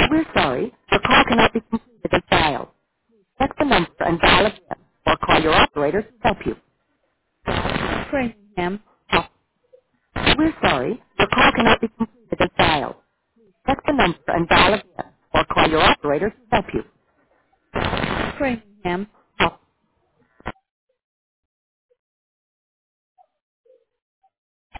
We're sorry. Your call cannot be completed as dialed. Check the number and dial it again, or call your operator to help you. Framingham. Oh, we're sorry. Your call cannot be completed as dialed. Check the number and dial it again, or call your operator to help you. Framingham.